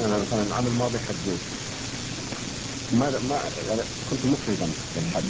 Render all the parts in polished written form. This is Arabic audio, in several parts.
أنا مثلا العام الماضي حجيت، ما يعني كنت مفردا بالحج.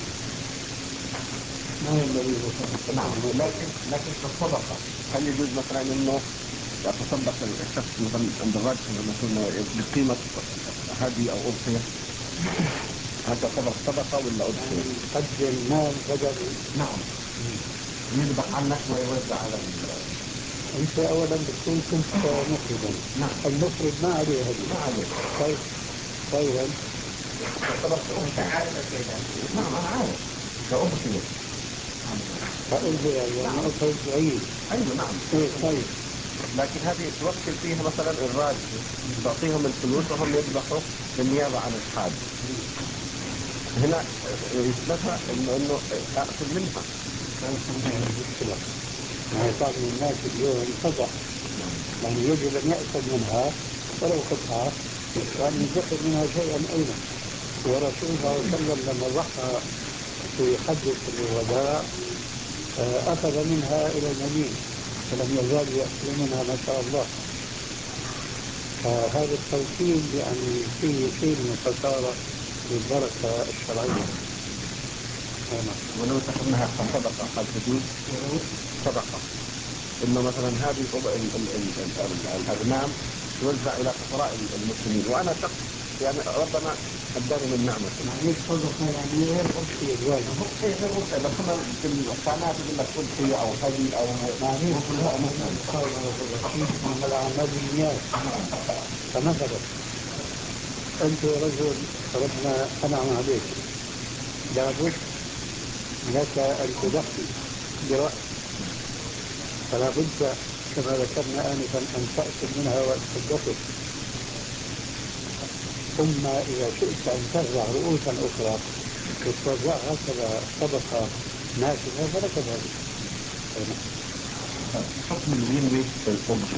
ما هو الذي يصدق؟ نعم، لكن في الصدقة هل يجوز مثلا إنه يتصدق الشخص مثلا عند الراجح لما يكون بقيمة هدي أو أضحية؟ هل تعتبر صدقة ولا أضحية؟ يقدم مال بدل. نعم، يذبح عن نفسه ويوزع على انت اولا بتكون كنت مفردا. نعم. المفرد ما عليه هدي. ما عليه. طيب طيب تعتبر أضحية. نعم أنا عارف، كأضحية. فأضحية يعني أضحية بعيد. أيوة نعم. إيه طيب. لكن هذه توكل فيها مثلا الراجل، تعطيهم الفلوس وهم يذبحوا بالنيابة عن الحاج. هنا يثبتها إنه أأكل منها. مشكلة. يعني بعض الناس اليوم فضح، يعني يجب أن يأكل منها ولو قطعة، وأن يدخل منها شيئا أيضا. ورسول الله صلى الله عليه وسلم لما ضحى في حجة الوداع أخذ منها إلى اليمين ولم يزال يأكل منها ما شاء الله. فهذا التوكيل يعني فيه شيء من الخسارة للبركة الشرعية. ولو اتخذناها كصدقة هل تجوز؟ صدقة إنه مثلا هذه الأغنام توزع إلى فقراء المسلمين، وأنا شخص يعني ربنا أداني من نعمة. يعني صدقة يعني غير أضحية الواجب. إيه غير أضحية، بس هم في القناة يقول لك أضحية أو هدي أو يعني من الأعمال بالنيات. فمثلا أنت رجل ربنا أنعم عليك، لابد لك أن تضحي برأسك، فلا بد كما ذكرنا آنفا أن تأكل منها وتصدقه. ثم إذا شئت أن تزرع رؤوسا أخرى وتوزعها هكذا صدقة نافذة فلك ذلك. حكم اللي ينوي الأضحية